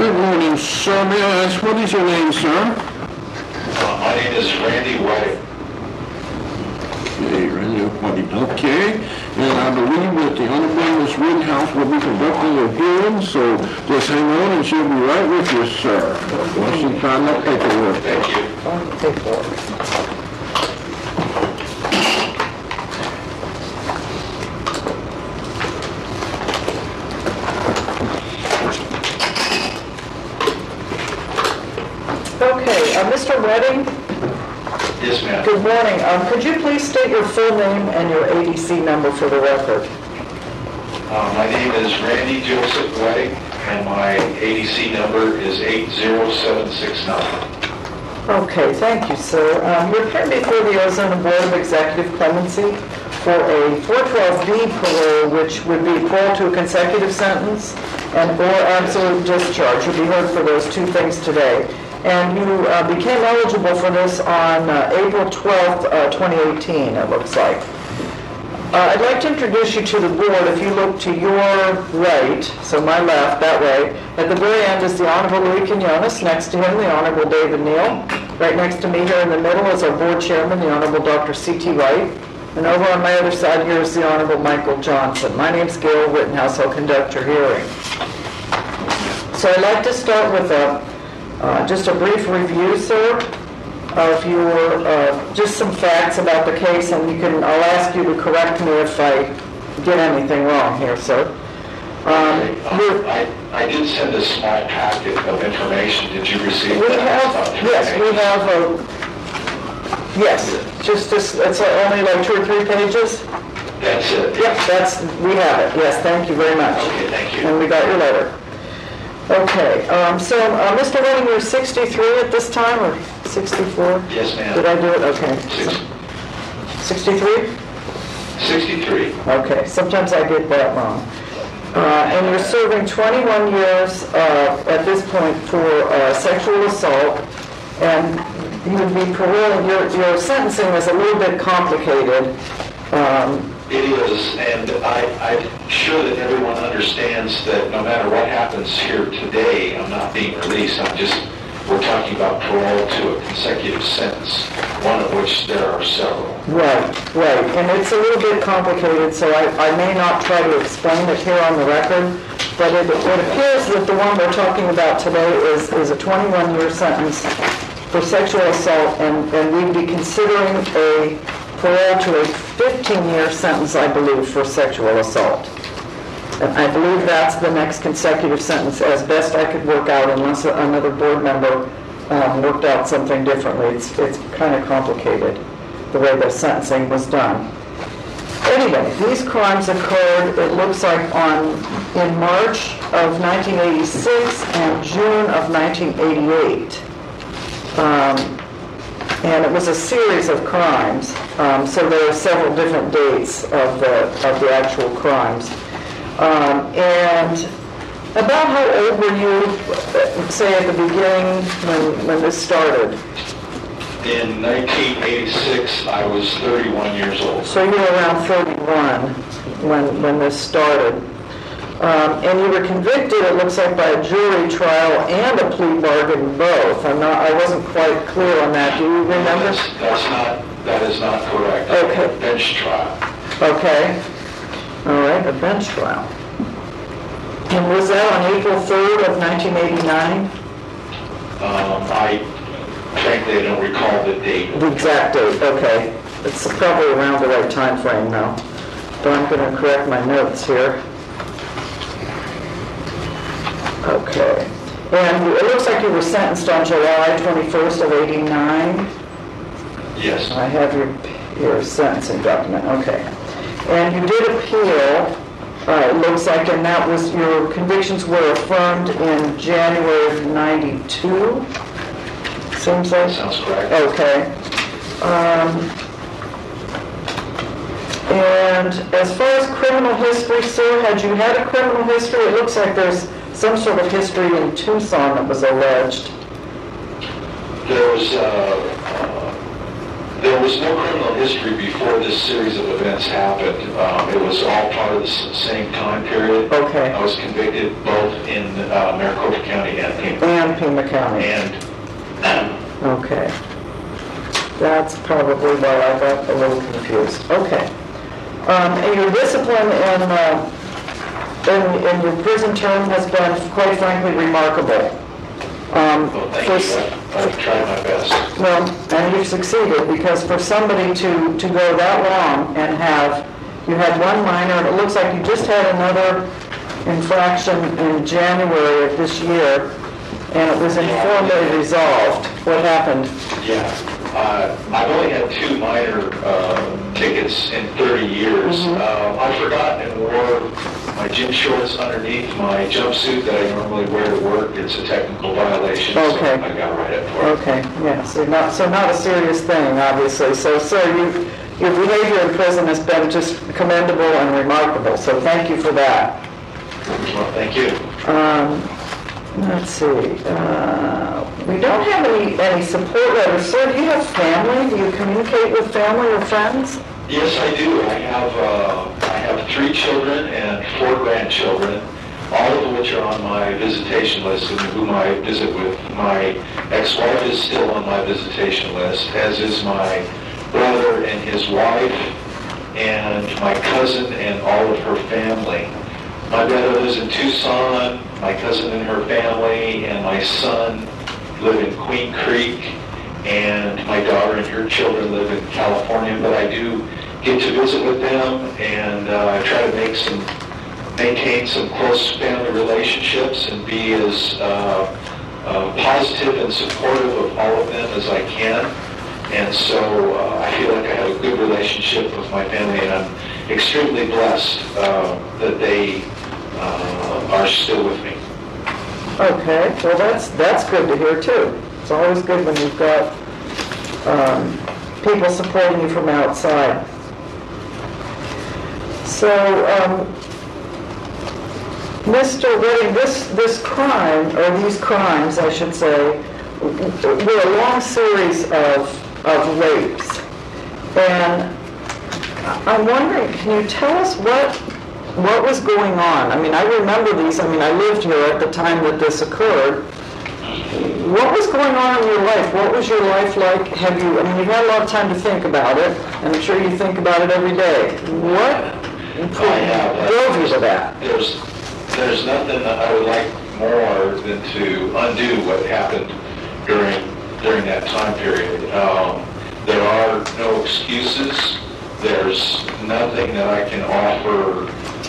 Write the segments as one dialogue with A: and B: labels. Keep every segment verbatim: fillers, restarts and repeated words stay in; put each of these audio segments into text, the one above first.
A: Good morning, sir. May I ask, what is your name, sir?
B: Uh, my name is Randy White.
A: Okay, Randy White. Okay, and I believe that the Honorable Miss Rittenhouse will be conducting a hearing, so just hang on and she'll be right with you, sir. Once you find that paperwork.
B: Thank you.
C: On the paperwork. Okay, uh, Mister Redding,
B: Yes, ma'am.
C: good morning. Um, could you please state your full name and your A D C number for the record?
B: Uh, my name is Randy Joseph White, and my A D C number is eight zero seven six nine.
C: Okay, thank you, sir. Um, you're here before the Arizona Board of Executive Clemency for a four twelve B parole, which would be parole to a consecutive sentence and or absolute discharge. You'll be heard for those two things today. And you uh, became eligible for this on uh, April twelfth, uh, twenty eighteen, it looks like. Uh, I'd like to introduce you to the board. If you look to your right, so my left, that way, at the very end is the Honorable Louis Quinones. Next to him, the Honorable David Neal. Right next to me here in the middle is our board chairman, the Honorable Doctor C T Wright. And over on my other side here is the Honorable Michael Johnson. My name's Gail Rittenhouse. I'll conduct your hearing. So I'd like to start with a Uh, just a brief review, sir, of your, uh, just some facts about the case, and you can, I'll ask you to correct me if I get anything wrong here, sir. Um,
B: Uh, I, I did send a small packet of information. Did you receive
C: we
B: that?
C: have,
B: About two
C: yes, we
B: pages.
C: have, a, yes, just, just, it's only like two or three pages?
B: That's it.
C: Yep, that's, we have it, yes, thank you very much.
B: Okay, thank you.
C: And we got your letter. Okay, um, so, uh, Mister Redding, you're sixty-three at this time, or sixty-four?
B: Yes, ma'am.
C: Did I do it? Okay.
B: Six-
C: sixty-three?
B: sixty-three.
C: Okay, sometimes I get that wrong. Uh, and you're serving twenty-one years uh, at this point for uh, sexual assault, and you would be paroling. Your, your sentencing is a little bit complicated. Um,
B: It is, and I, I'm sure that everyone understands that no matter what happens here today, I'm not being released. I'm just, we're talking about parole to a consecutive sentence, one of which there are several.
C: Right, right, and it's a little bit complicated, so I, I may not try to explain it here on the record, but it, it appears that the one we're talking about today is, is a twenty-one year sentence for sexual assault, and, and we'd be considering a parole to a fifteen year sentence, I believe, for sexual assault. And I believe that's the next consecutive sentence, as best I could work out, unless another board member um, worked out something differently. It's, it's kind of complicated, the way the sentencing was done. Anyway, these crimes occurred, it looks like, on in March of nineteen eighty-six and June of nineteen eighty-eight. Um, And it was a series of crimes, um, so there are several different dates of the of the actual crimes. Um, and about how old were you, say, at the beginning when when this started?
B: In nineteen eighty-six, I was thirty-one years old.
C: So you were around thirty-one when when this started. Um, and you were convicted, it looks like, by a jury trial and a plea bargain both. I'm not, I wasn't quite clear on that. Do you remember?
B: That's, that's not, that is not correct.
C: Okay.
B: A bench trial.
C: Okay. All right, a bench trial. And was that on April third of nineteen eighty-nine?
B: Um, I frankly I don't recall the date.
C: The exact date, okay. It's probably around the right time frame now. But I'm going to correct my notes here. Okay. And it looks like you were sentenced on July twenty-first of eighty-nine.
B: Yes.
C: I have your, your sentencing document, okay. And you did appeal, uh, it looks like, and that was, your convictions were affirmed in January of ninety-two? Seems like?
B: Sounds correct.
C: Okay. Um, and as far as criminal history, sir, had you had a criminal history? It looks like there's some sort of history in Tucson that was alleged.
B: There was uh, uh, there was no criminal history before this series of events happened. Um, it was all part of the s- same time period.
C: Okay.
B: I was convicted both in uh, Maricopa County and Pima.
C: And Pima County.
B: And
C: Okay. That's probably why I got a little confused. Okay. Um, and your discipline in, uh, in, in your prison term has been, quite frankly, remarkable. Um,
B: well, thank
C: for
B: you.
C: s-
B: I've, I've tried my best.
C: Well, and you've succeeded, because for somebody to, to go that long and have, you had one minor, and it looks like you just had another infraction in January of this year, and it was informally resolved. What happened?
B: Yeah. Uh, I've only had two minor uh, tickets in thirty years.
C: Mm-hmm.
B: Uh, I forgot and wore my gym shorts underneath my jumpsuit that I normally wear to work. It's a technical violation,
C: Okay.
B: so I got right up for it.
C: Okay, yeah, so not, so not a serious thing, obviously. So, sir, you, your behavior in prison has been just commendable and remarkable, so thank you for that.
B: Well, thank you.
C: Um, let's see, uh, we don't have any, any support letters. Sir, do you have family? Do you communicate with family or friends?
B: Yes, I do. I have uh, I have three children and four grandchildren, all of which are on my visitation list and whom I visit with. My ex-wife is still on my visitation list, as is my brother and his wife, and my cousin and all of her family. My brother lives in Tucson, my cousin and her family, and my son live in Queen Creek, and my daughter and her children live in California, but I do get to visit with them, and uh, I try to make some, maintain some close family relationships and be as uh, uh, positive and supportive of all of them as I can. And so uh, I feel like I have a good relationship with my family, and I'm extremely blessed uh, that they uh, are still with me.
C: Okay, well, that's, that's good to hear, too. It's always good when you've got um, people supporting you from outside. So, um, Mister Redding, this, this crime, or these crimes, I should say, were a long series of, of rapes. And I'm wondering, can you tell us what, what was going on? I mean, I remember these, I mean, I lived here at the time that this occurred. What was going on in your life? What was your life like? Have you, I mean, you've had a lot of time to think about it, and I'm sure you think about it every day. What
B: I have.
C: drove you to that?
B: There's, there's nothing that I would like more than to undo what happened during, during that time period. Um, there are no excuses. There's nothing that I can offer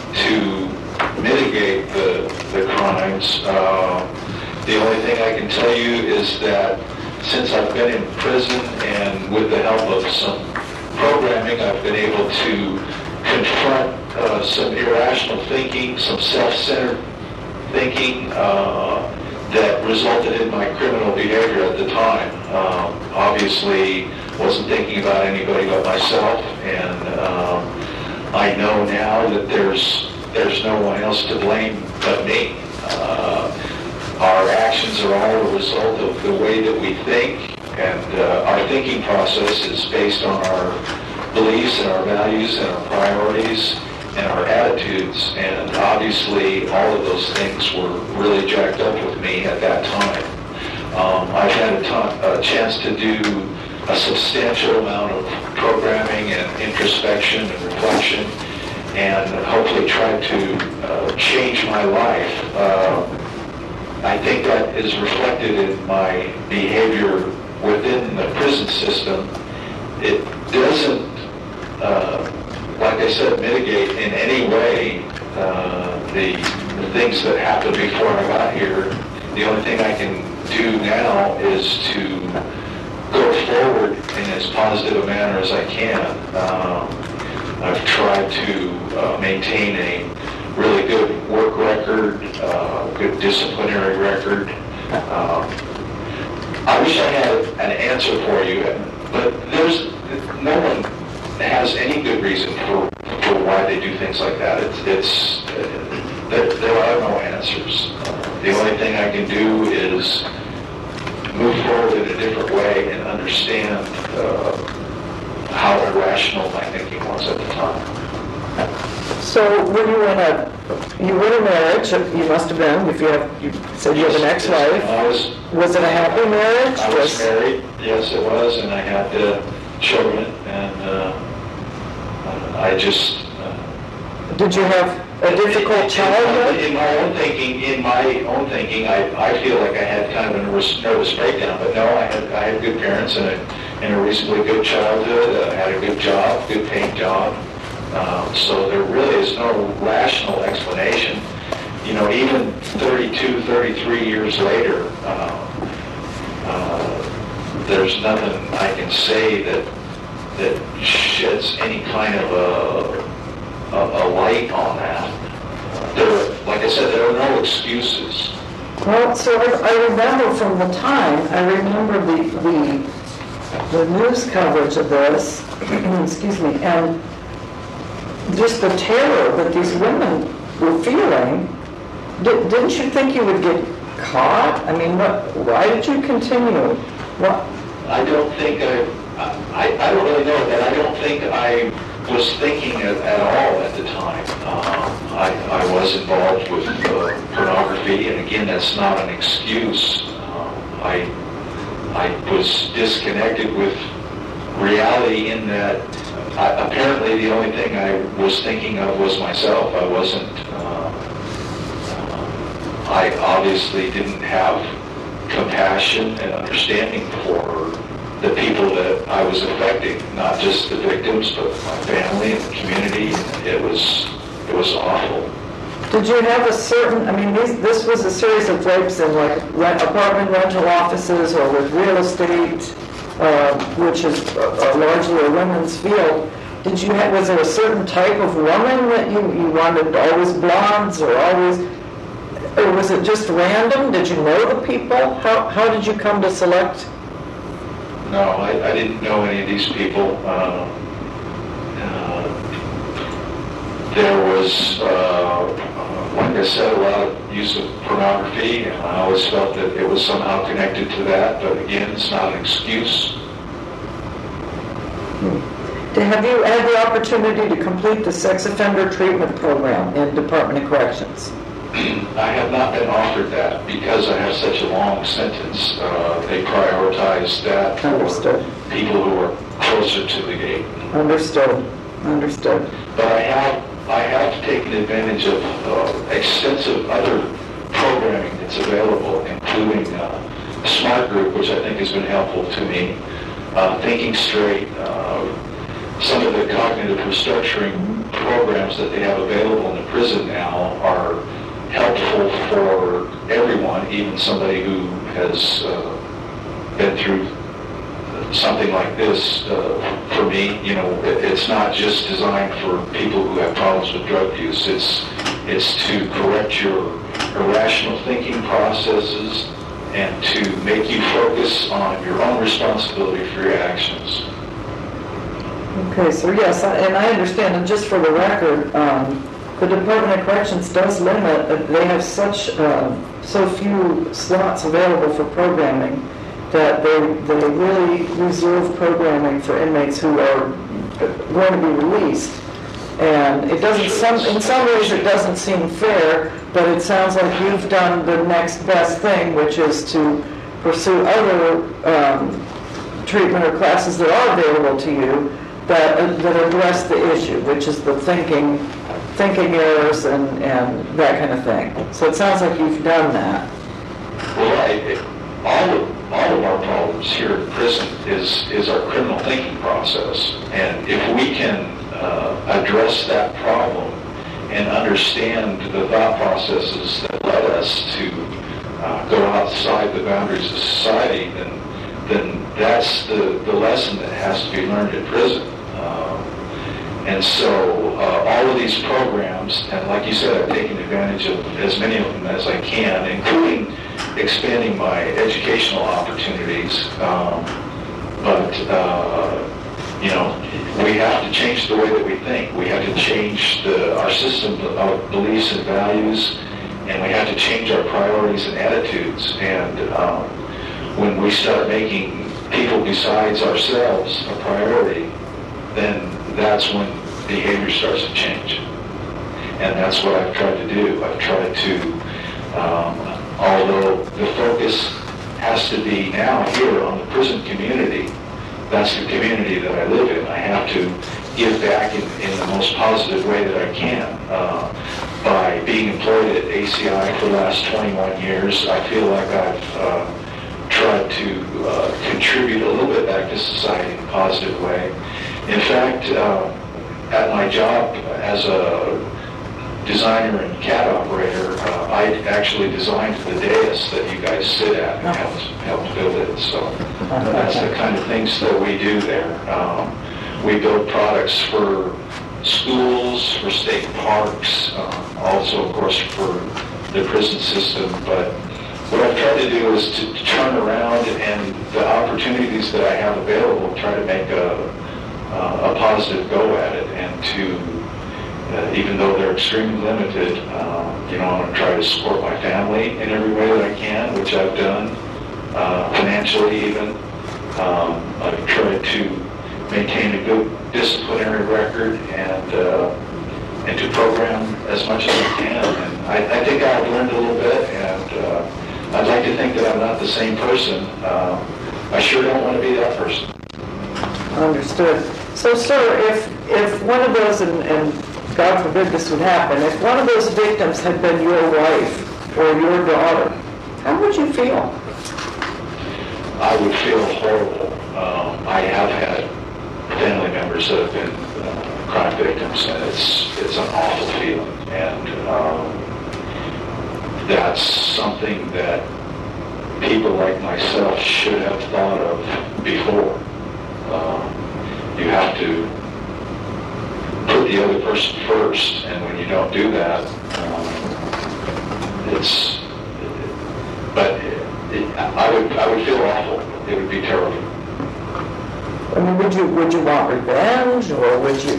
B: to mitigate the, the crimes. Uh, the only thing I can tell you is that since I've been in prison and with the help of some programming, I've been able to confront uh, some irrational thinking, some self-centered thinking uh, that resulted in my criminal behavior at the time. Um, obviously, wasn't thinking about anybody but myself, and um, I know now that there's there's no one else to blame but me. Uh, our actions are all a result of the way that we think, and uh, our thinking process is based on our beliefs and our values and our priorities and our attitudes, and obviously all of those things were really jacked up with me at that time. Um, I've had a, ton, a chance to do a substantial amount of programming and introspection and reflection, and hopefully try to uh, change my life. Uh, I think that is reflected in my behavior within the prison system. It doesn't, uh, like I said, mitigate in any way uh, the, the things that happened before I got here. The only thing I can do now is to go forward in as positive a manner as I can. Um, I've tried to uh, maintain a really good work record, uh, good disciplinary record. Um, I wish I had an answer for you, but there's no one has any good reason for, for why they do things like that. It's, it's uh, there, there are no answers. Uh, the only thing I can do is move forward in a different way and understand uh, how irrational my thinking was at the time.
C: So were you in a, you were in a marriage, you must have been, if you have, you said you have an ex-wife.
B: I was,
C: Was it a happy marriage?
B: I was married, yes it was, and I had uh, children, and uh, I just... Uh,
C: Did you have a difficult childhood?
B: In my own thinking, in my own thinking, I, I feel like I had kind of a nervous, nervous breakdown, but no, I had I had good parents and a, and a reasonably good childhood. I had a good job, good paying job. Um, so there really is no rational explanation. You know, even thirty-two, thirty-three years later, uh, uh, there's nothing I can say that that sheds any kind of a, a, a light on that. Uh, there, like I said, there are no excuses.
C: Well, so I, I remember from the time, I remember the, the, the news coverage of this, excuse me, and just the terror that these women were feeling. Did, didn't you think you would get caught? I mean, what, why did you continue? What?
B: I don't think I, I, I don't really know that. I don't think I was thinking at, at all at the time. Um, I, I was involved with uh, pornography, and again, that's not an excuse. Um, I, I was disconnected with reality in that I, apparently the only thing I was thinking of was myself. I wasn't, uh, uh, I obviously didn't have compassion and understanding for the people that I was affecting, not just the victims, but my family and the community. It was, it was awful.
C: Did you have a certain, I mean, these, this was a series of rapes in like rent, apartment rental offices or with real estate, uh, which is uh, largely a women's field. Did you have, was there a certain type of woman that you, you wanted, always blondes or always, or was it just random? Did you know the people? How, how did you come to select?
B: No, I, I didn't know any of these people. Uh, uh, there was, uh, like I said, a lot of use of pornography, and I always felt that it was somehow connected to that, but again, it's not an excuse.
C: Have you had the opportunity to complete the sex offender treatment program in Department of Corrections?
B: I have not been offered that because I have such a long sentence. Uh, they prioritize that for
C: Understood.
B: people who are closer to the gate.
C: Understood. Understood.
B: But I have, I have taken advantage of uh, extensive other programming that's available, including uh, a SMART group, which I think has been helpful to me. Uh, Thinking Straight, uh, some of the cognitive restructuring programs that they have available in the prison now are helpful for everyone, even somebody who has uh, been through something like this. Uh, for me, you know, it, it's not just designed for people who have problems with drug use. It's it's to correct your irrational thinking processes and to make you focus on your own responsibility for your actions.
C: Okay, so yes, I- and I understand, and just for the record, um, the Department of Corrections does limit, uh, they have such, uh, so few slots available for programming that they, they really reserve programming for inmates who are going to be released. And it doesn't, some, in some ways it doesn't seem fair, but it sounds like you've done the next best thing, which is to pursue other um, treatment or classes that are available to you that, uh, that address the issue, which is the thinking thinking errors and, and that kind of thing. So it sounds like you've done that.
B: Well, I, it, all of all of our problems here in prison is is our criminal thinking process, and if we can uh, address that problem and understand the thought processes that led us to uh, go outside the boundaries of society, then then that's the the lesson that has to be learned in prison. Um, And so uh, all of these programs, and like you said, I've taken advantage of as many of them as I can, including expanding my educational opportunities. Um, but, uh, you know, we have to change the way that we think. We have to change the, our system of beliefs and values, and we have to change our priorities and attitudes. And um, when we start making people besides ourselves a priority, then that's when behavior starts to change. And that's what I've tried to do. I've tried to, um, although the focus has to be now here on the prison community, that's the community that I live in. I have to give back in, in the most positive way that I can. Uh, by being employed at A C I for the last twenty-one years, I feel like I've uh, tried to uh, contribute a little bit back to society in a positive way. In fact, uh, at my job as a designer and C A D operator, uh, I actually designed the dais that you guys sit at and helped, helped build it. So that's the kind of things that we do there. Um, we build products for schools, for state parks, uh, also, of course, for the prison system. But what I've tried to do is to, to turn around and the opportunities that I have available, try to make a, uh, a positive go at it, and to Uh, even though they're extremely limited, uh, you know, I want to try to support my family in every way that I can, which I've done, uh, financially even. Um, I've tried to maintain a good disciplinary record and uh, and to program as much as I can. And I, I think I've learned a little bit, and uh, I'd like to think that I'm not the same person. Uh, I sure don't want to be that person.
C: Understood. So, sir, if if one of those, and, and God forbid this would happen, if one of those victims had been your wife or your daughter, how would you feel?
B: I would feel horrible. Um, I have had family members that have been uh, crime victims, and it's it's an awful feeling. And um, that's something that people like myself should have thought of before. Um, you have to put the other person first, and when you don't do that, um, it's. But it, it, I would I would feel awful. It would be terrible.
C: I mean, would you would you want revenge, or would you?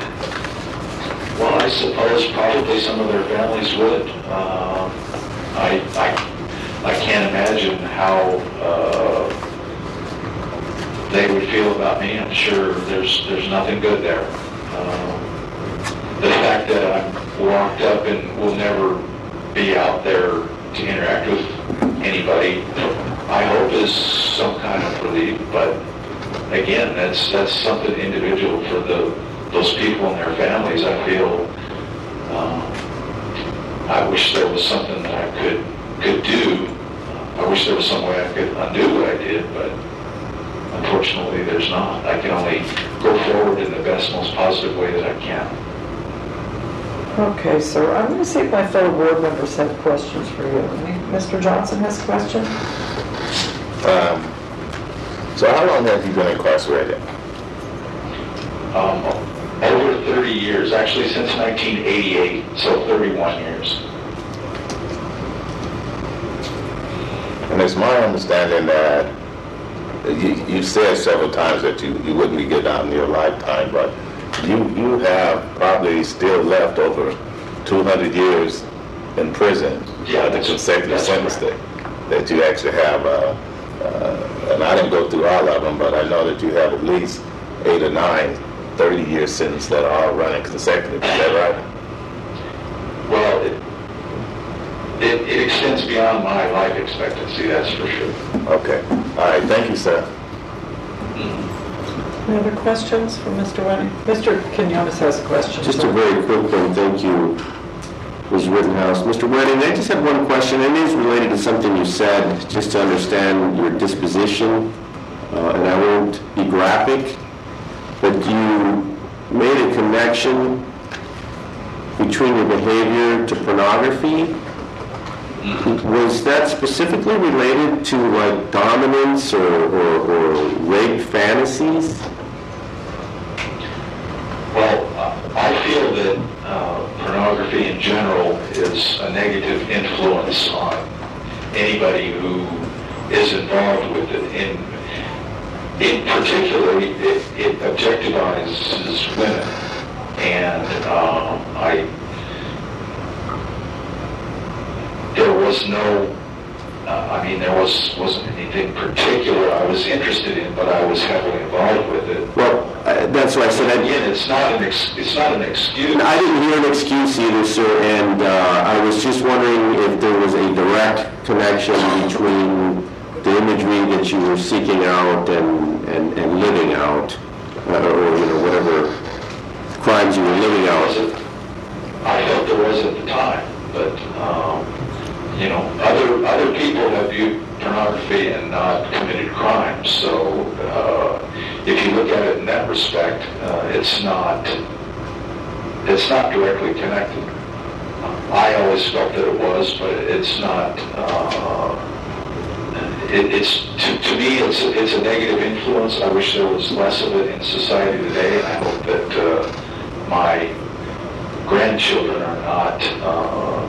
B: Well, I suppose probably some of their families would. Um, I I I can't imagine how uh, they would feel about me. I'm sure there's there's nothing good there. Um, the fact that I'm locked up and will never be out there to interact with anybody, I hope is some kind of relief. But again, that's that's something individual for the those people and their families. I feel um, I wish there was something that I could could do. I wish there was some way I could undo what I did, but unfortunately, there's not. I can only go forward in the best, most positive way that I can.
C: Okay, sir. I'm going to see if my fellow board members have questions for you. Mister Johnson has a question?
D: Um, so how long have you been incarcerated?
B: Um, over thirty years, actually since nineteen eighty-eight, so thirty-one years.
D: And it's my understanding that You, you said several times that you, you wouldn't be getting out in your lifetime, but you you have probably still left over two hundred years in prison.
B: Yeah,
D: the consecutive sentence that, that you actually have. Uh, uh, and I didn't go through all of them, but I know that you have at least eight or nine thirty-year sentences that are all running consecutive. Is that right?
B: Well, it, it, it extends beyond my life expectancy, that's for sure.
D: Okay. All right, thank you, sir.
C: Any other questions for Mister Wenning? Mister Quinones has a question.
E: Just a very quick one, thank you, Miz Rittenhouse. Mister Wenning, I just have one question, and it is related to something you said, just to understand your disposition, uh, and I won't be graphic, but you made a connection between your behavior to pornography. Was that specifically related to like dominance or, or, or rape fantasies?
B: Well, uh, I feel that uh, pornography in general is a negative influence on anybody who is involved with it. In, in particular, it, it objectivizes women, and um, I. There was no, uh, I mean, there was, wasn't anything particular I was interested in, but I was heavily involved with it.
E: Well, uh, That's why I said I...
B: Again, it's not an ex, it's not an excuse.
E: I didn't hear an excuse either, sir, and uh, I was just wondering if there was a direct connection between the imagery that you were seeking out and, and, and living out, uh, or, you know, whatever crimes you were living out.
B: I felt there was at the time, but, um, you know, other, other people have viewed pornography and not committed crimes, so uh, if you look at it in that respect, uh, it's not, it's not directly connected. I always felt that it was, but it's not, uh, it, it's, to, to me, it's a, it's a negative influence. I wish there was less of it in society today, and I hope that uh, my grandchildren are not uh,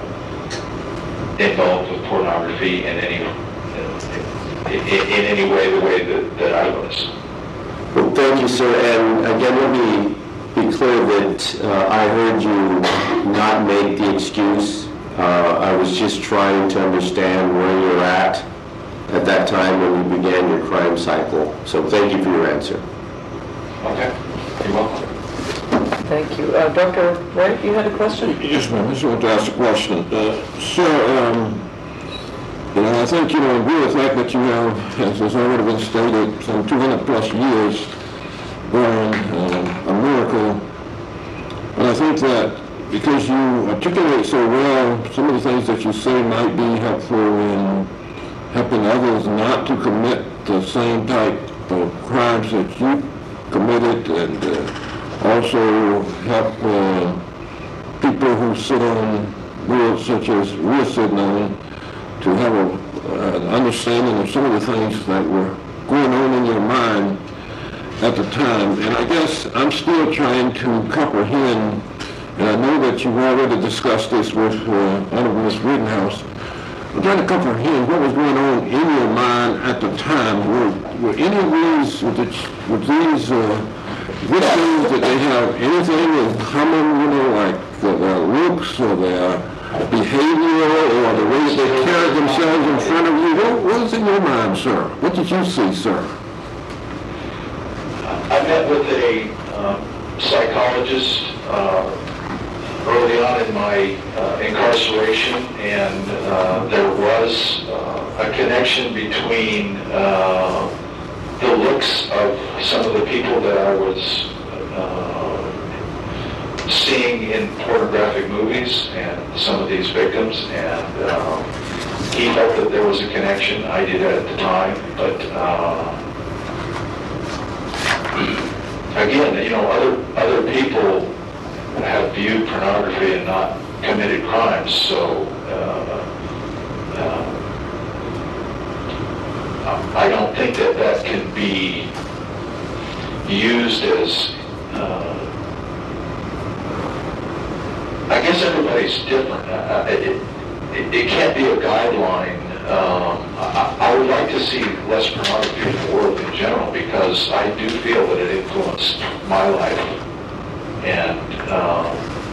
B: involved with pornography in any in, in any way, the way that, that I was.
E: Well, thank you, sir. And again, let me be clear that uh, I heard you not make the excuse. Uh, I was just trying to understand where you're at at that time when you began your crime cycle. So thank you for your answer.
B: Okay, you're welcome.
C: Thank you. Uh, Doctor Wright, you had a question?
A: Yes, ma'am. I just want to ask a question. Uh, sir, um, you know, I think, you know, I agree with the fact that you have, as has already been stated, some two hundred plus years going um, a miracle. And I think that because you articulate so well some of the things that you say might be helpful in helping others not to commit the same type of crimes that you committed, and uh, also help uh, people who sit on boards such as we're sitting on to have a, uh, an understanding of some of the things that were going on in your mind at the time. And I guess I'm still trying to comprehend, and I know that you've already discussed this with uh, Honorable Miz Rittenhouse. I'm trying to comprehend what was going on in your mind at the time. Were, were any of these, with, the, with these uh, victims, that they have anything in common, you know, like uh, their looks or their behavior or the way that they carry themselves in front of you? What, what is in your mind, sir? What did you see, sir?
B: I met with a um, psychologist uh, early on in my uh, incarceration, and uh, there was uh, a connection between uh, the looks of some of the people that I was uh, seeing in pornographic movies and some of these victims, and um, he felt that there was a connection. I did at the time, but uh, again, you know, other other people have viewed pornography and not committed crimes, so uh, uh, I don't think that that can be used as, uh, I guess everybody's different. Uh, it, it, it can't be a guideline. Um, I, I would like to see less pornography in the world in general, because I do feel that it influenced my life. And um,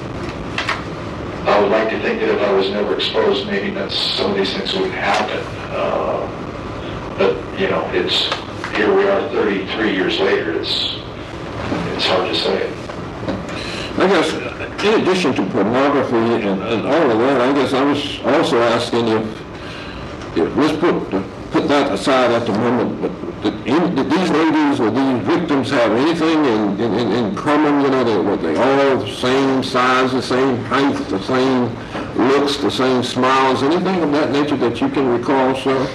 B: I would like to think that if I was never exposed, maybe that's, some of these things wouldn't happen. Uh, but, you know, it's, here we are thirty-three years later. It's, it's hard to say.
A: I guess, in addition to pornography and, and all of that, I guess I was also asking if, if let's put put that aside at the moment, but did, in, did these ladies or these victims have anything in, in, in common? You know, they, were they all the same size, the same height, the same looks, the same smiles, anything of that nature that you can recall, sir?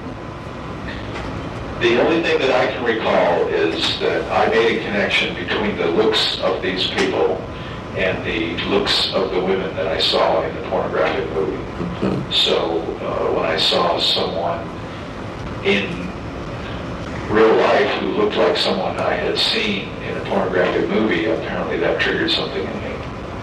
B: The only thing that I can recall is that I made a connection between the looks of these people and the looks of the women that I saw in the pornographic movie. Mm-hmm. So uh, when I saw someone in real life who looked like someone I had seen in a pornographic movie, apparently that triggered something in me.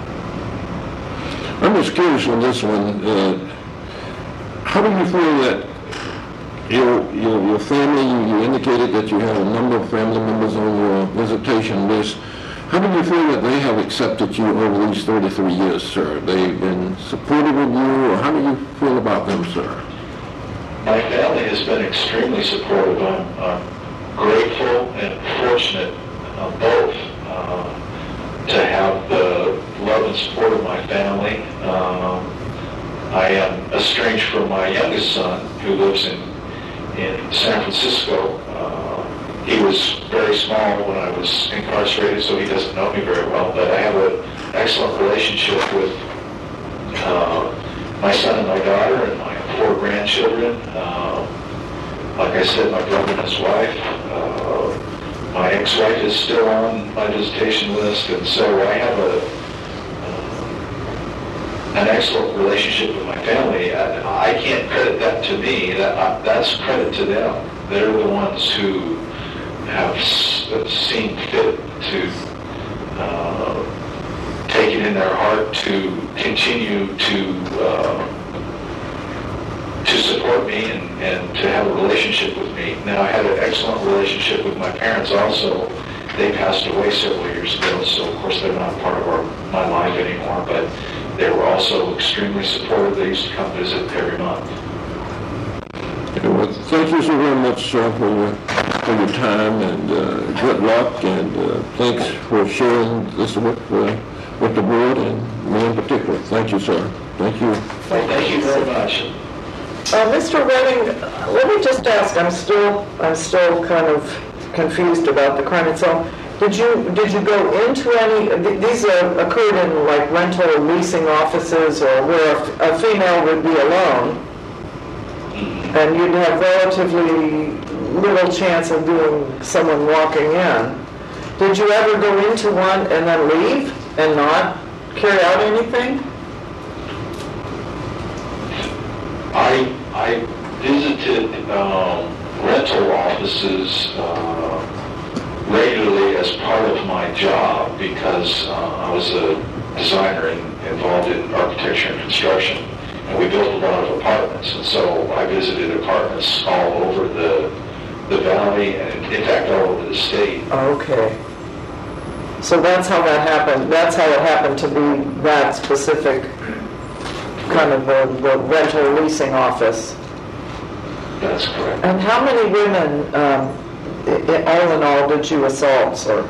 A: I'm just curious on this one. Uh, how do you feel that Your, your, your family, you, you indicated that you have a number of family members on your visitation list. How do you feel that they have accepted you over these thirty-three years, sir? They've been supportive of you, or how do you feel about them, sir?
B: My family has been extremely supportive. I'm, I'm grateful and fortunate, uh, both. uh, to have the love and support of my family. Um, I am estranged from my youngest son, who lives in, in San Francisco. Uh, he was very small when I was incarcerated, so he doesn't know me very well, but I have an excellent relationship with uh, my son and my daughter and my four grandchildren. Uh, like I said, my brother and his wife. Uh, my ex-wife is still on my visitation list, and so I have a uh, an excellent relationship with my family. I, I can't credit that to me. That I, that's credit to them. They're the ones who have s- seen fit to uh, take it in their heart to continue to uh, to support me and, and to have a relationship with me. Now, I had an excellent relationship with my parents also. They passed away several years ago, so of course they're not part of our, my life anymore, but they were also extremely supportive. They used to come visit every month.
A: Okay, well, thank you so very much, sir, for your, for your time, and uh, good luck, and uh, thanks for sharing this with, uh, with the board and me in particular. Thank you, sir. Thank you.
B: Well, thank you very much.
C: Uh, Mister Redding, let me just ask, I'm still, I'm still kind of confused about the crime itself. Did you, did you go into any, th- these uh, occurred in like rental or leasing offices, or where a, a female would be alone, and you'd have relatively little chance of doing someone walking in. Did you ever go into one and then leave and not carry out anything?
B: I, I visited um, rental offices uh, regularly as part of my job because uh, I was a designer and involved in architecture and construction, and we built a lot of apartments, and so I visited apartments all over the, the valley and in fact all over the state.
C: Okay. So that's how that happened. That's how it happened to be that specific kind of the, the rental leasing office.
B: That's correct.
C: And how many women, um, i- i- all in all, did you assault, sir?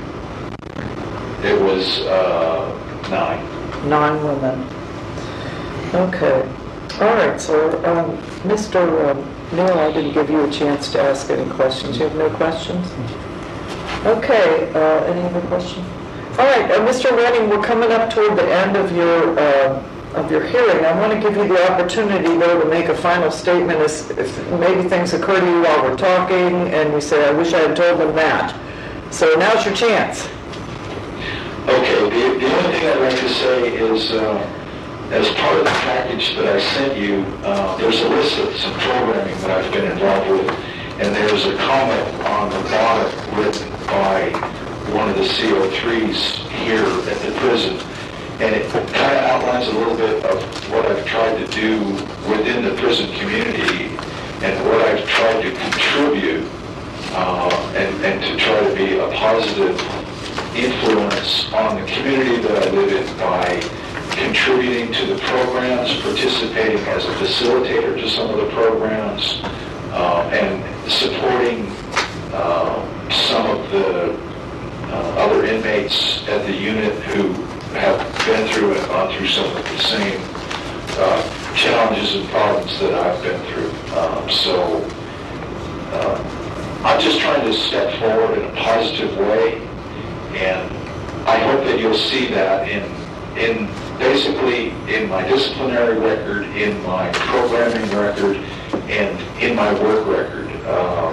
B: It was uh, nine.
C: Nine women. Okay. All right, so um, Mister um, Neal, I didn't give you a chance to ask any questions. You have no questions? Okay, uh, any other questions? All right, uh, Mister Redding, we're coming up toward the end of your uh, of your hearing. I want to give you the opportunity, though, to make a final statement as if maybe things occur to you while we're talking and you say, I wish I had told them that. So now's your chance.
B: Okay, the, the only thing I'd like to say is, uh, as part of the package that I sent you, uh, there's a list of some programming that I've been involved with, and there's a comment on the bottom written by one of the C O threes here at the prison, and it kind of outlines a little bit of what I've tried to do within the prison community and what I've tried to contribute uh, and, and to try to be a positive influence on the community that I live in by contributing to the programs, participating as a facilitator to some of the programs, uh, and supporting uh, some of the uh, other inmates at the unit who have been through and gone through some of the same uh, challenges and problems that I've been through. Um, so uh, I'm just trying to step forward in a positive way, and I hope that you'll see that in in basically in my disciplinary record, in my programming record, and in my work record. Um,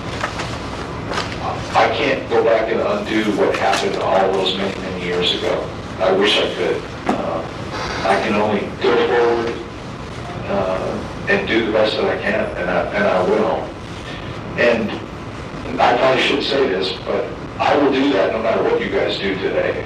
B: I can't go back and undo what happened all those many, many years ago. I wish I could. Uh, I can only go forward uh, and do the best that I can, and I, and I will. And I probably shouldn't say this, but I will do that no matter what you guys do today.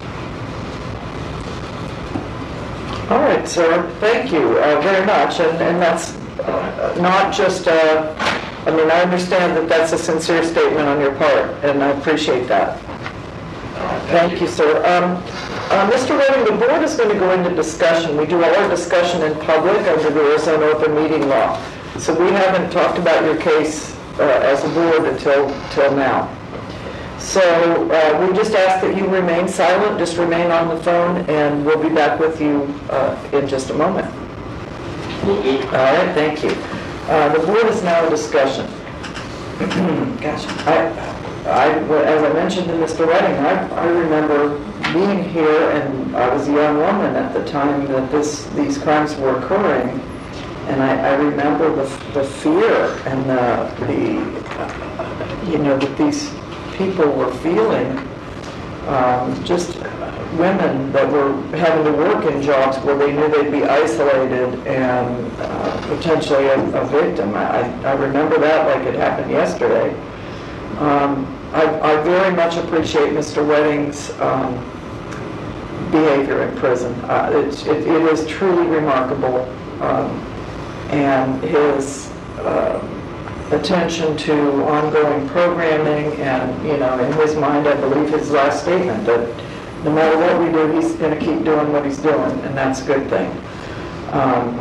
C: All right, sir. Thank you uh, very much. And, and that's uh, not just, uh, I mean, I understand that that's a sincere statement on your part, and I appreciate that.
B: Right, thank,
C: Thank
B: you.
C: you, sir. Um, uh, Mister Redding, the board is going to go into discussion. We do all our discussion in public under the Arizona Open Meeting Law. So we haven't talked about your case uh, as a board until, until now. So uh, we just ask that you remain silent, just remain on the phone, and we'll be back with you uh, in just a moment.
B: Will do.
C: All right, thank you. Uh, The board is now in discussion. Gosh, I, I, as I mentioned to Mister Redding, I, I remember being here, and I was a young woman at the time that this, these crimes were occurring, and I, I remember the, the fear and the, the, uh, you know, that these people were feeling. Um, just women that were having to work in jobs where they knew they'd be isolated and uh, potentially a, a victim. I, I remember that like it happened yesterday. Um, I, I very much appreciate Mister Wedding's um, behavior in prison. Uh, it, it, it is truly remarkable. Um, and his uh, attention to ongoing programming and, you know, in his mind, I believe his last statement that no matter what we do, he's going to keep doing what he's doing, and that's a good thing. Um,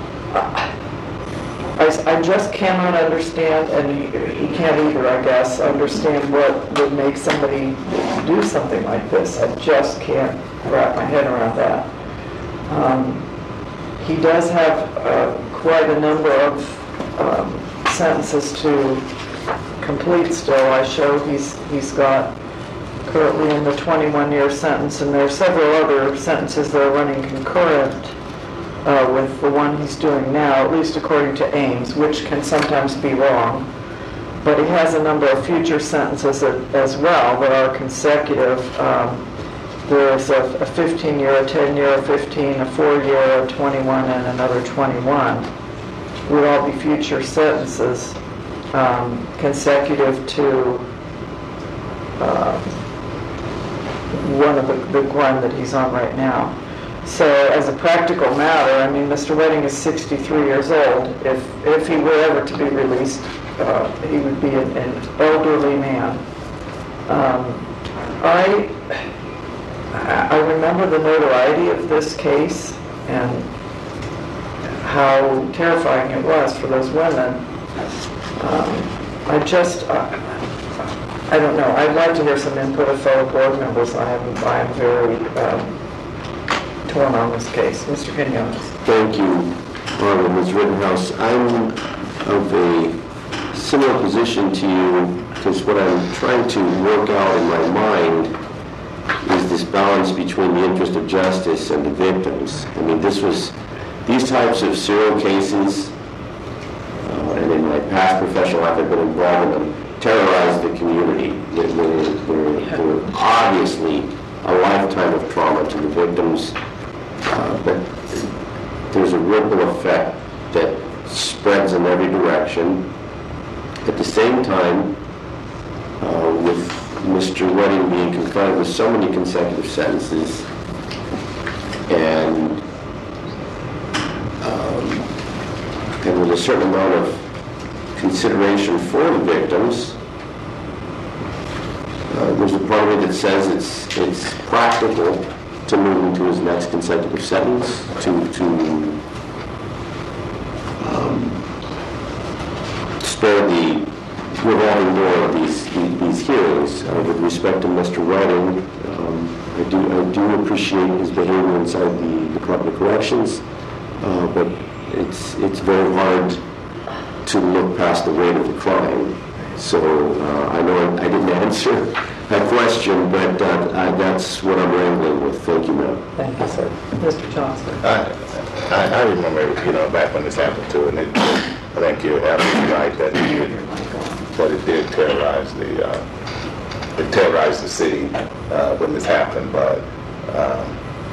C: I, I just cannot understand, and he, he can't either, I guess, understand what would make somebody do something like this. I just can't wrap my head around that. Um, he does have uh, quite a number of um, sentences to complete still. I show he's he's got currently in the twenty-one year sentence, and there are several other sentences that are running concurrent uh, with the one he's doing now, at least according to Ames, which can sometimes be wrong. But he has a number of future sentences as well that are consecutive. Um, there's a fifteen year, a ten year, a fifteen, a four year, a twenty-one, and another twenty-one. Would all be future sentences um, consecutive to uh, one of the, the one that he's on right now. So as a practical matter, I mean, Mister Wedding is sixty-three years old. If if he were ever to be released, uh, he would be an, an elderly man. Um, I I remember the notoriety of this case and how terrifying it was for those women. Um, I just, uh, I don't know. I'd like to hear some input of fellow board members. I am, I am very um, torn on this case. Mister Quinones.
E: Thank you, Marvin. Miz Rittenhouse, I'm of a similar position to you, because what I'm trying to work out in my mind is this balance between the interest of justice and the victims. I mean, this was, these types of serial cases, uh, and in my past professional life I've been involved in them, terrorize the community. They're, they're, they're obviously a lifetime of trauma to the victims, uh, but there's a ripple effect that spreads in every direction. At the same time, uh, with Mister Wedding being confronted with so many consecutive sentences, and um, and with a certain amount of consideration for the victims, uh, there's a part of it that says it's it's practical to move into his next consecutive sentence, to to um, spare the revolving door of these these, these hearings. Uh, with respect to Mister Wedding, um, I do I do appreciate his behavior inside the Department of Corrections, uh, but it's it's very hard to look past the weight of the crime. So uh, I know I, I didn't answer that question, but uh, I, that's what I'm wrangling with. Thank you, ma'am.
C: Thank you, sir. Mister Johnson.
D: I, I, I remember, you know, back when this happened too, and it, I think you're absolutely right that it did, that it did terrorize the, uh, it terrorized the city uh, when this happened, but um,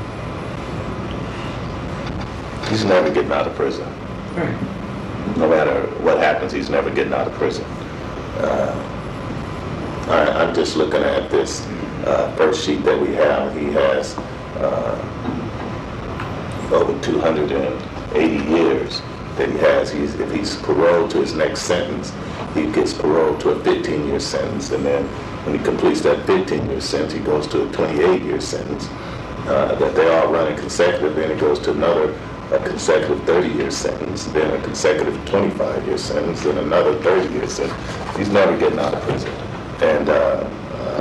D: he's never getting out of prison.
C: Right.
D: No matter what happens, he's never getting out of prison. Uh, I, I'm just looking at this uh, first sheet that we have. He has uh, over two hundred eighty years that he has. He's, if he's paroled to his next sentence, he gets paroled to a fifteen year sentence, and then when he completes that fifteen year sentence, he goes to a twenty-eight year sentence. Uh, that they're all running consecutive, then he goes to another a consecutive thirty year sentence, then a consecutive twenty-five year sentence, then another thirty year sentence. He's never getting out of prison. And uh, uh,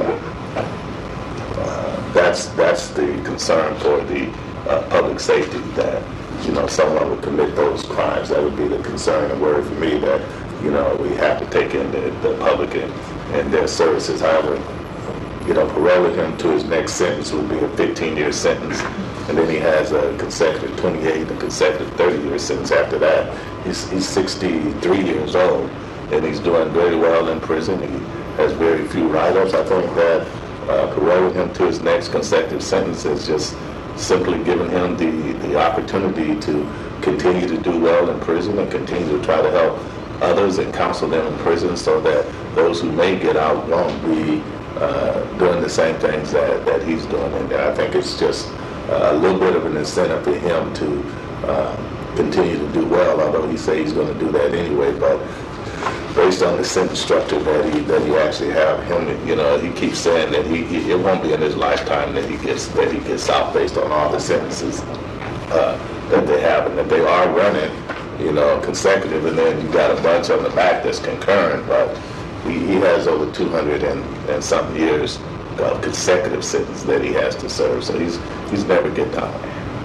D: that's that's the concern for the uh, public safety, that, you know, someone would commit those crimes. That would be the concern and worry for me, that, you know, we have to take in the, the public and, and their services. However, you know, paroling him to his next sentence would be a fifteen-year sentence, and then he has a consecutive twenty-eight and consecutive thirty-year sentence after that. He's, he's sixty-three years old, and he's doing very well in prison. He has very few write-ups. I think that uh, paroling him to his next consecutive sentence is just simply giving him the, the opportunity to continue to do well in prison and continue to try to help others and counsel them in prison, so that those who may get out won't be uh, doing the same things that, that he's doing. And I think it's just uh, a little bit of an incentive for him to uh, continue to do well, although he says he's going to do that anyway. But based on the sentence structure that he that he actually have, him, you know, he keeps saying that he, he it won't be in his lifetime that he gets that he gets out based on all the sentences uh, that they have, and that they are running, you know, consecutive, and then you got a bunch on the back that's concurrent. But he, he has over two hundred and, and something years of consecutive sentence that he has to serve, so he's he's never getting out.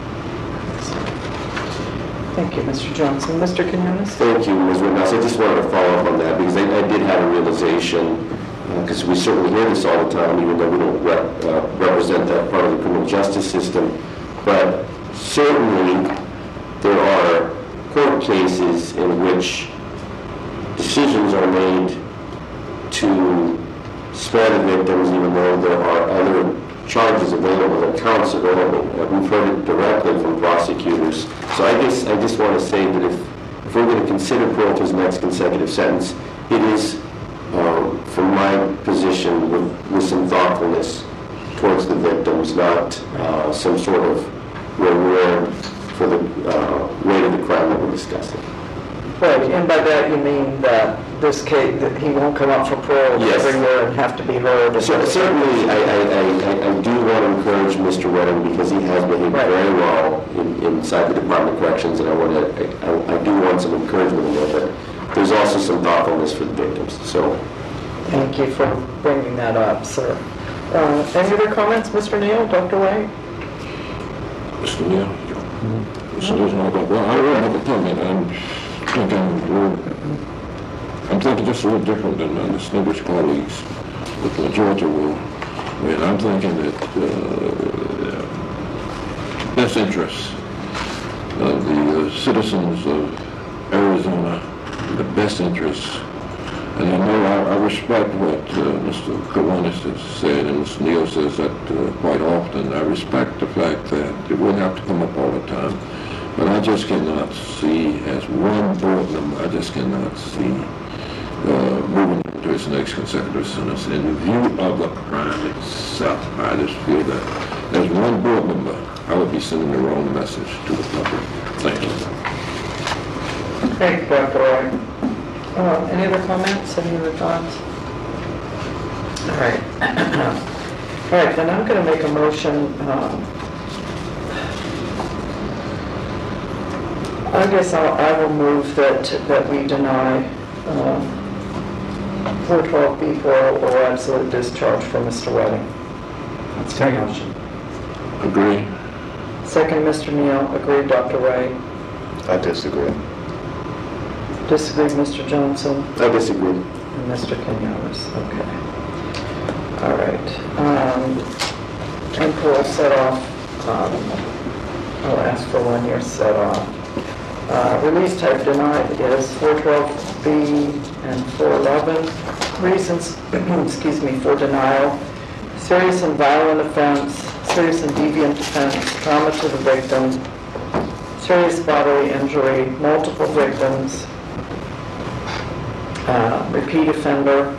C: Thank you, Mister Johnson. Mister Quinones?
E: Thank you, Miz Rittenhouse. I just wanted to follow up on that, because I, I did have a realization, because uh, we certainly hear this all the time, even though we don't rep, uh, represent that part of the criminal justice system. But certainly there are court cases in which decisions are made to spare the victims, even though there are other charges available and counts available. Uh, we've heard it directly from prosecutors. So I guess I just want to say that if, if we're going to consider parole to his next consecutive sentence, it is, um, from my position, with, with some thoughtfulness towards the victims, not uh, some sort of reward for the uh, rate of the crime that we're discussing.
C: Right, and by that you mean that this case, that he won't come up for parole
E: Yes.
C: every year and have to be heard?
E: So certainly, I, I, I, I do want to encourage Mister Redding, because he has behaved
C: Right.
E: very well in, inside the Department of Corrections, and I want to, I, I do want some encouragement in there, but there's also some thoughtfulness for the victims. So,
C: Thank you for bringing that up, sir. Uh, any other comments, Mister Neal, Doctor White?
A: Mister Neal? So there's no, well, I don't have a comment. I'm thinking, we're, I'm thinking just a little different than my distinguished colleagues with the Georgia rule. I mean, I'm thinking that uh, best interests of the uh, citizens of Arizona, the best interests. And I know I, I respect what uh, Mister Kiwanis has said, and Mister Neal says that uh, quite often. I respect the fact that it wouldn't have to come up all the time. But I just cannot see, as one board member, I just cannot see uh, moving to its next consecutive sentence. In view of the crime itself, I just feel that as one board member, I would be sending the wrong message to the public. Thank you.
C: Thank you, Doctor White. Uh, any other comments, any other thoughts? All right. All right, then I'm going to make a motion. Um, I guess I'll, I will move that that we deny um, four twelve B for or absolute discharge for Mister Redding. That's my motion.
A: Agree.
C: Second, Mister Neal. Agreed, Doctor White.
D: I disagree.
C: Disagree, Mister Johnson.
E: I disagree.
C: And Mister Quinones. Okay. All right. Um, and parole set off. Um, I'll ask for one year set off. Uh, release type denied is four twelve B and four eleven. Reasons, excuse me, for denial: serious and violent offense, serious and deviant offense, trauma to the victim, serious bodily injury, multiple victims, uh, repeat offender.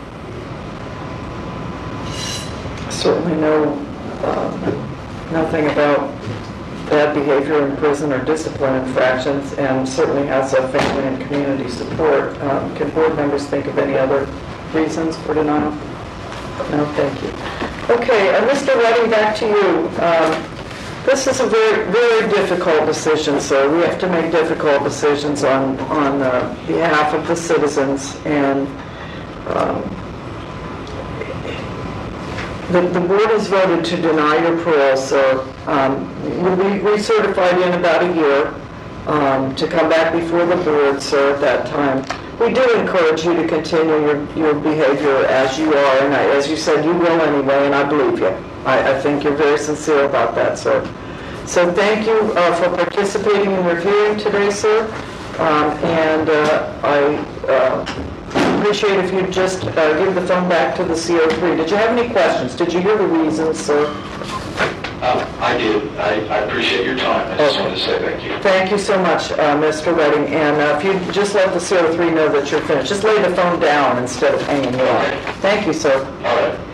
C: Certainly no, um, nothing about bad behavior in prison or discipline infractions, and certainly has a family and community support. Um, can board members think of any other reasons for denial? No, thank you. Okay, uh, Mister Redding, back to you. Um, this is a very, very difficult decision, sir. We have to make difficult decisions on on uh, behalf of the citizens, and um, The, the board has voted to deny your parole, sir. Um, You'll be recertified in about a year um, to come back before the board, sir, at that time. We do encourage you to continue your, your behavior as you are, and I, as you said, you will anyway, and I believe you. I, I think you're very sincere about that, sir. So thank you uh, for participating in your hearing today, sir. Um, and uh, I uh, appreciate if you'd just uh, give the phone back to the C O three. Did you have any questions? Did you hear the reasons, sir?
B: Um, I did. I, I appreciate your time. I just
C: Okay.
B: wanted to say thank you.
C: Thank you so much, uh, Mister Redding. And uh, if you just let the C O three know that you're finished, just lay the phone down instead of hanging it up.
B: Okay.
C: Thank you, sir.
B: All right.